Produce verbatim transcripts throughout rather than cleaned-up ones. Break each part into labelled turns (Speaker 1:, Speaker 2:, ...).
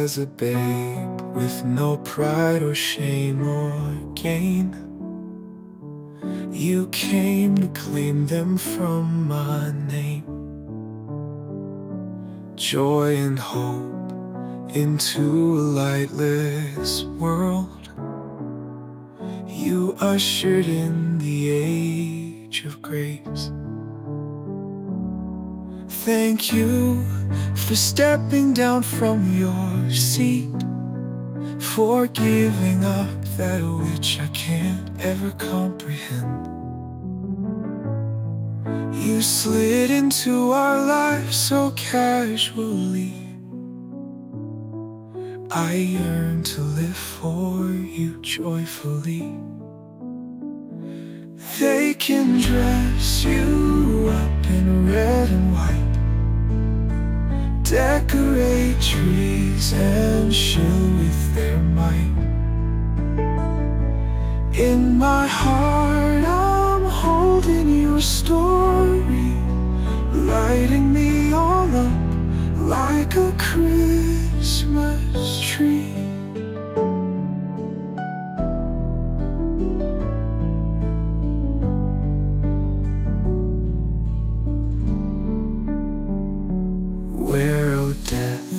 Speaker 1: as a babe, with no pride or shame or gain. You came to claim them from my name. Joy and hope into a lightless world. You ushered in the age of grace. Thank you for stepping down from your seat, for giving up that which I can't ever comprehend. You slid into our lives so casually. I yearn to live for you joyfully. They can dress you up in red and white, decorate trees and shill with their might. In my heart I'm holding your story, lighting me all up like a Christmas tree. Where, oh death,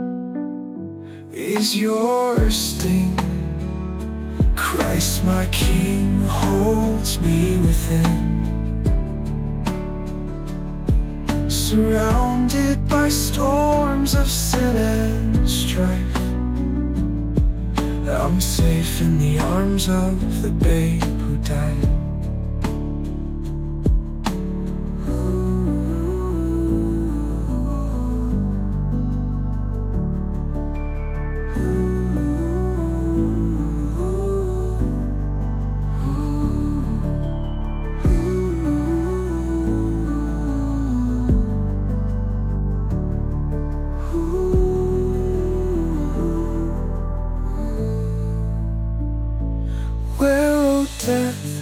Speaker 1: is your sting? Christ my King holds me within. Surrounded by storms of sin and strife, I'm safe in the arms of the babe who died. Where, oh death,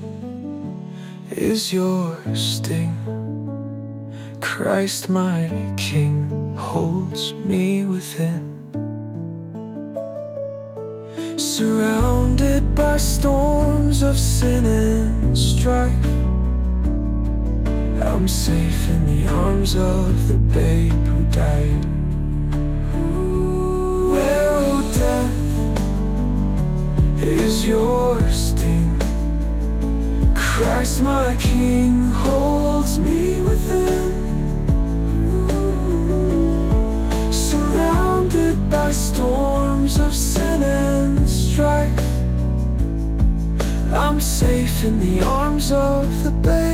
Speaker 1: is your sting? Christ my King holds me within. Surrounded by storms of sin and strife, I'm safe in the arms of the babe who died. Where, oh death, is your sting? Christ my King holds me within. Surrounded by storms of sin and strife, I'm safe in the arms of the babe